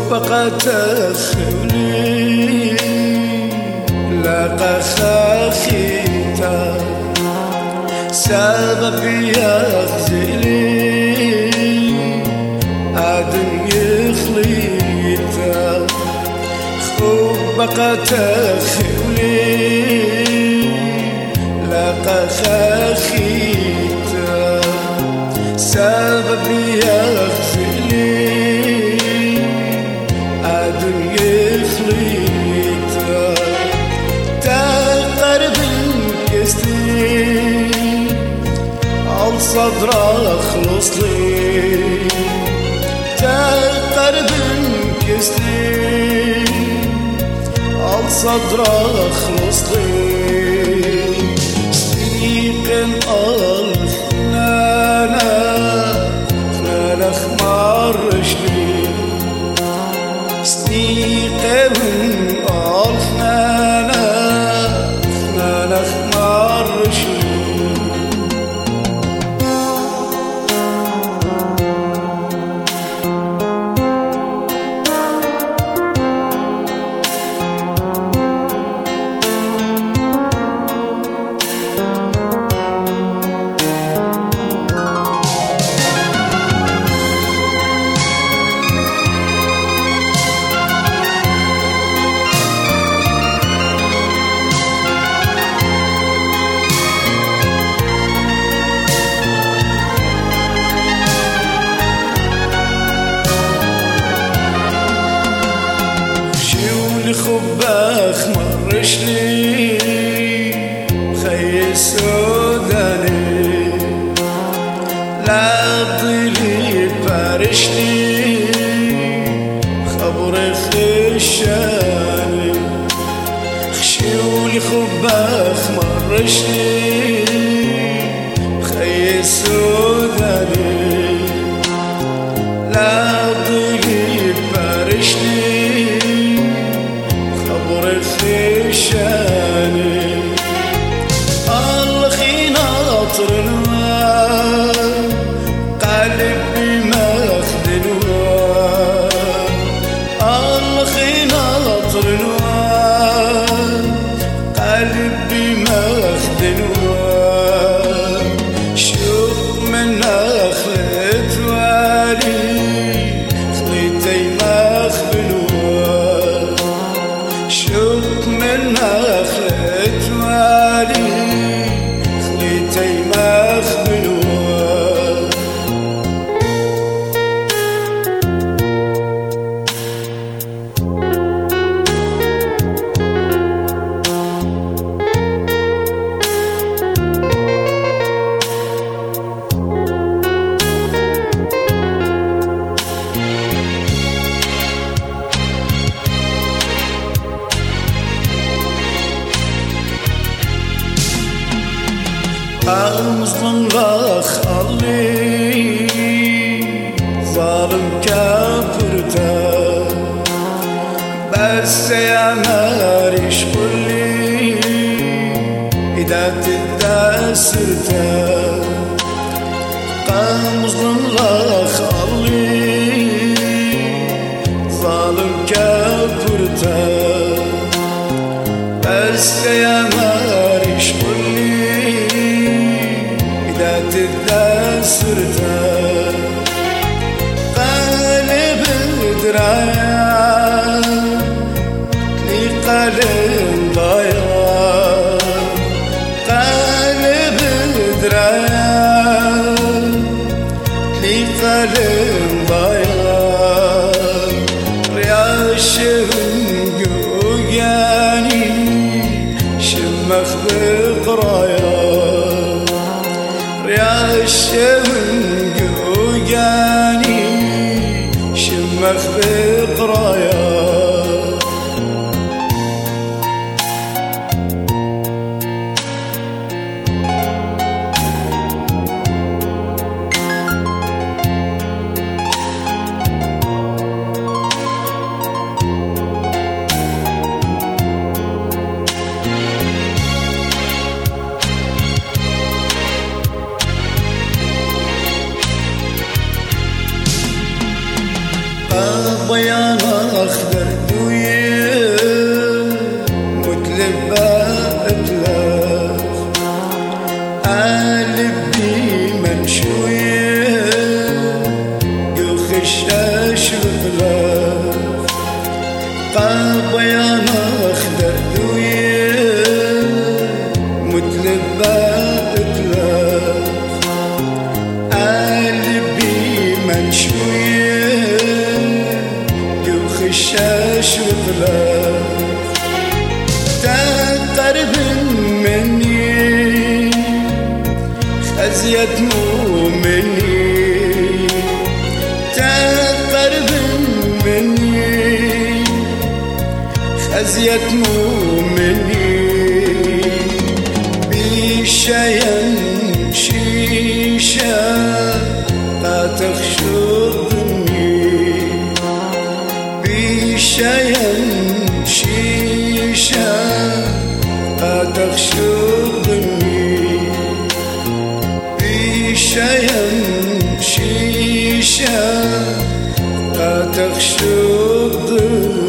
بقى تخولي لقى خاخيتا سبب يخزلي عدم يخليتا خوب بقى تخولي لقى خاخيتا سبب يخزلي عدم يخليتا تقرب كستي على صدر اخلص لي تقرب كستي على صدر اخلص لي سنيق الارض خلالة خمار رجلي سنيق الارض خلالة خمار رجلي خباخ مرش لي خي السوداني لا بضلي بارش لي خبر خشاني خشيولي خباخ مرش لي خي السوداني لا بضلي بارش لي خشاني الله خينا طرنا قلبي ما خدنوا الله خينا طرنا قلبي ما خدنوا شوف من خلت والي خليتي ما خبنوا شوف من أخذت والي خليتي ما أخبلوها المظلم لا خلي ظالم كبرته بس يا ناري شغلي إذا تدسرته المظلم لا خلي ظالم كبرته بس يا ناري شغلي تدسرته قلب درايا لي قلب ضايع قلب درايا لي قلب ضايع رياش جوجاني شمخ بقرايا يا الشمق وجاني شمخ بقرايا بيانا الشاشوط لك تقرب مني خزيت مو مني تقرب مني خزيت مو مني بشيء شيشة لا تخشضني بشيء شيشة لا تخشضني بشيء شيشة لا تخشضني